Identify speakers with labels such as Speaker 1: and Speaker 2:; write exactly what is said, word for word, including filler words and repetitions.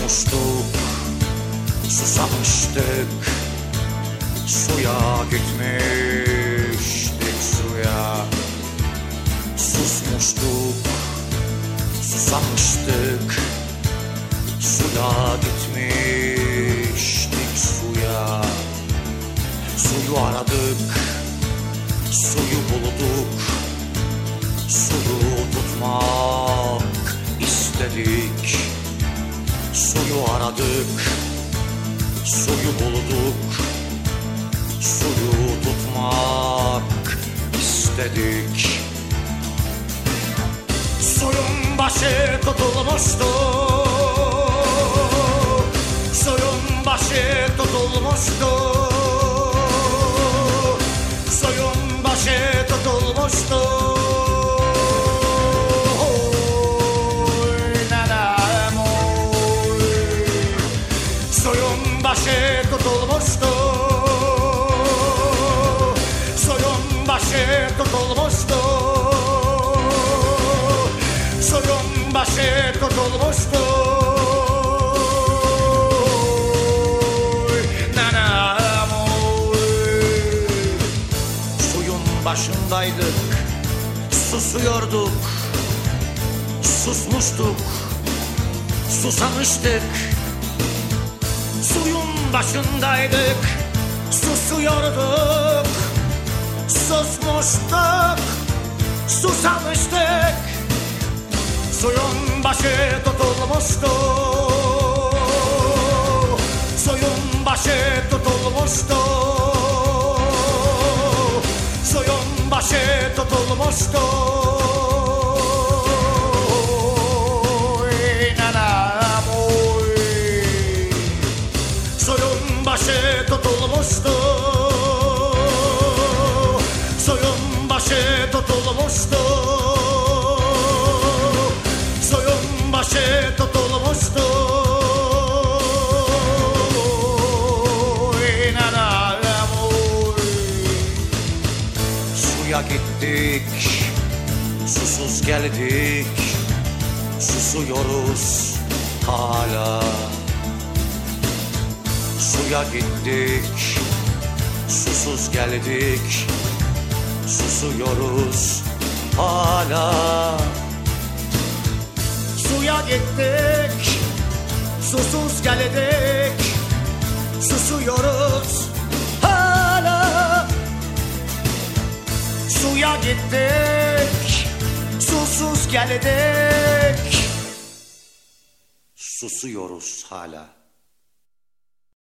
Speaker 1: Susmuştuk, susamıştık, suya gitmiştik suya. Susmuştuk, susamıştık, suya gitmiştik suya. Suyu aradık, suyu bulduk, suyu tutmak istedik. Suyu aradık, suyu bulduk, suyu tutmak istedik. Suyun başı tutulmuştu, suyun başı tutulmuştu, suyun başı tutulmuştu. Suyun başı tutulmuştu, suyun başı tutulmuştu, suyun başı tutulmuştu. Nanam oy. Suyun başındaydık, susuyorduk, susmuştuk, susamıştık. Suyun başındaydık, susuyorduk, susmuştuk, susamıştık. Suyun başı tutulmuştu, suyun başı tutulmuştu, suyun başı tutulmuştu. Suyun başı tutulmuştu, suyun başı tutulmuştu, suyun başı tutulmuştu. İnanamam oy. Suya gittik, susuz geldik, susuyoruz hala. Suya gittik, susuz geldik, susuyoruz hala. Suya gittik, susuz geldik, susuyoruz hala. Suya gittik, susuz geldik, susuyoruz hala.